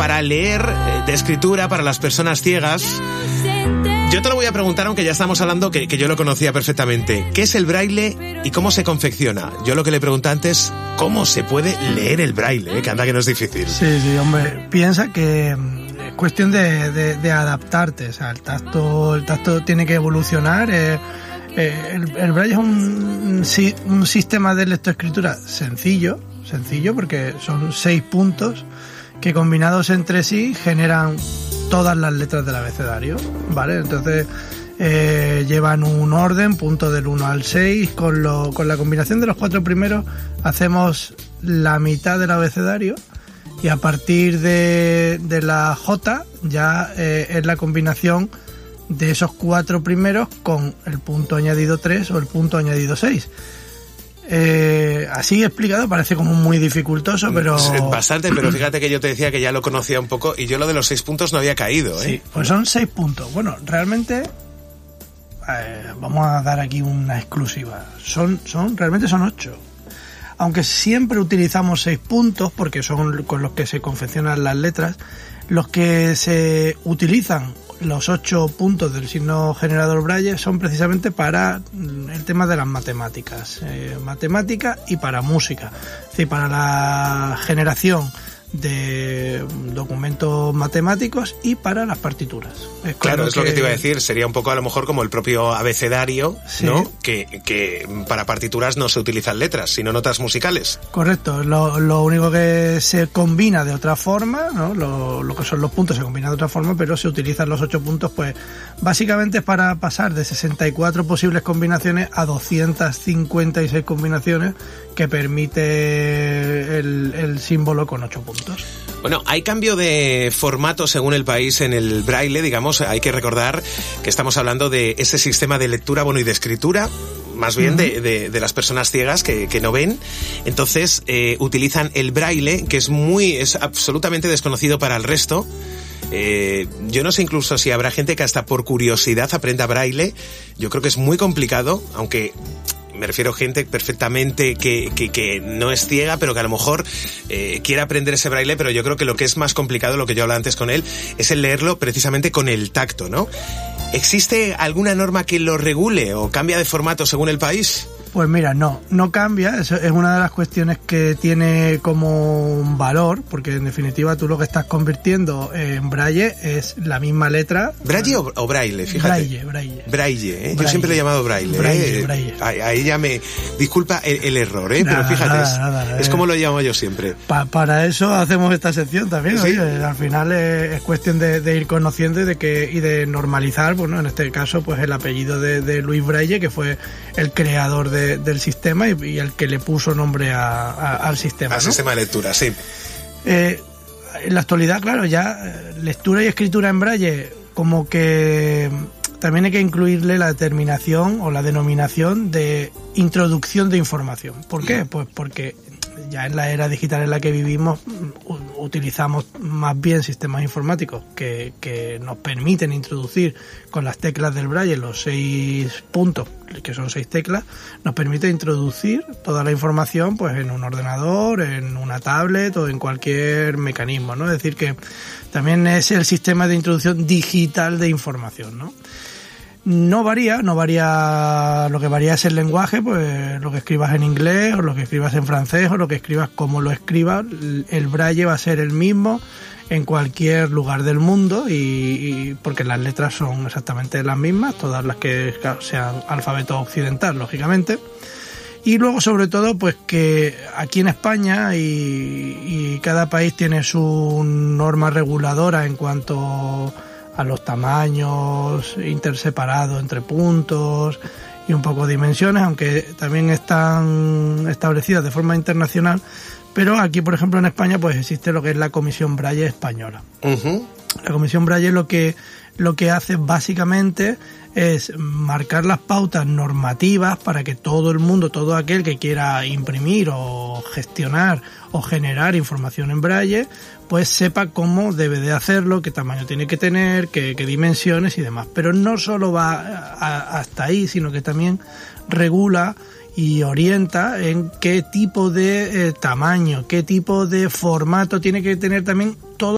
para leer de escritura para las personas ciegas. Yo te lo voy a preguntar, aunque ya estamos hablando que yo lo conocía perfectamente. ¿Qué es el braille y cómo se confecciona? Yo lo que le pregunté antes, ¿cómo se puede leer el braille? Que anda que no es difícil. Sí, hombre, piensa que es cuestión de adaptarte. O sea, el tacto tiene que evolucionar. El braille es un sistema de lectoescritura sencillo porque son 6 puntos que combinados entre sí generan todas las letras del abecedario, ¿vale? Entonces llevan un orden, punto del 1 al 6, con la combinación de los 4 primeros hacemos la mitad del abecedario, y a partir de la J ya es la combinación de esos 4 primeros con el punto añadido 3 o el punto añadido 6. Así explicado parece como muy dificultoso, pero... Bastante, pero fíjate que yo te decía que ya lo conocía un poco y yo lo de los 6 puntos no había caído, ¿eh? Sí, pues son 6 puntos. Bueno, realmente vamos a dar aquí una exclusiva. Realmente son 8. Aunque siempre utilizamos 6 puntos porque son con los que se confeccionan las letras, los que se utilizan los 8 puntos del signo generador braille son precisamente para el tema de las matemáticas, y para música, es decir, para la generación de documentos matemáticos y para las partituras. Claro, es lo que te iba a decir, sería un poco a lo mejor como el propio abecedario, sí, ¿no? Que para partituras no se utilizan letras, sino notas musicales. Correcto, lo único que se combina de otra forma, ¿no? Lo que son los puntos se combina de otra forma, pero se utilizan los 8 puntos, pues básicamente es para pasar de 64 posibles combinaciones a 256 combinaciones que permite el símbolo con 8 puntos. Bueno, hay cambio de formato según el país en el braille, digamos. Hay que recordar que estamos hablando de ese sistema de lectura, y de escritura, más bien de las personas ciegas que no ven. Entonces utilizan el braille, que es absolutamente desconocido para el resto. Yo no sé incluso si habrá gente que hasta por curiosidad aprenda braille. Yo creo que es muy complicado, aunque... Me refiero a gente perfectamente que no es ciega, pero que a lo mejor quiere aprender ese braille, pero yo creo que lo que es más complicado, lo que yo hablaba antes con él, es el leerlo precisamente con el tacto, ¿no? ¿Existe alguna norma que lo regule o cambia de formato según el país? Pues mira, no cambia, eso es una de las cuestiones que tiene como un valor, porque en definitiva tú lo que estás convirtiendo en braille es la misma letra. ¿Braille o braille? Fíjate. Braille. Braille. Yo siempre lo he llamado braille. Braille. Ahí ya me disculpa el error, pero fíjate, nada, es como lo llamo yo siempre. Para eso hacemos esta sección también, ¿sí? Oye, al final es cuestión de ir conociendo y de normalizar, bueno, en este caso pues el apellido de Luis Braille, que fue el creador del sistema y el que le puso nombre al sistema. Al ¿no? sistema de lectura, sí. En la actualidad, claro, ya lectura y escritura en braille, como que también hay que incluirle la determinación o la denominación de introducción de información. ¿Por qué? Pues porque ya en la era digital en la que vivimos utilizamos más bien sistemas informáticos que nos permiten introducir con las teclas del braille los 6 puntos, que son 6 teclas, nos permite introducir toda la información pues en un ordenador, en una tablet o en cualquier mecanismo, ¿no? Es decir que también es el sistema de introducción digital de información, ¿no? No varía, lo que varía es el lenguaje, pues lo que escribas en inglés o lo que escribas en francés o lo que escribas como lo escribas, el braille va a ser el mismo en cualquier lugar del mundo y porque las letras son exactamente las mismas, todas las que sean alfabeto occidental, lógicamente. Y luego, sobre todo, pues que aquí en España y cada país tiene su norma reguladora en cuanto a los tamaños interseparados entre puntos y un poco dimensiones, aunque también están establecidas de forma internacional, pero aquí, por ejemplo, en España pues existe lo que es la Comisión Braille Española. Uh-huh. La Comisión Braille lo que hace básicamente es marcar las pautas normativas para que todo el mundo, todo aquel que quiera imprimir o gestionar o generar información en braille, pues sepa cómo debe de hacerlo, qué tamaño tiene que tener, qué dimensiones y demás. Pero no solo va hasta ahí, sino que también regula y orienta en qué tipo de tamaño, qué tipo de formato tiene que tener también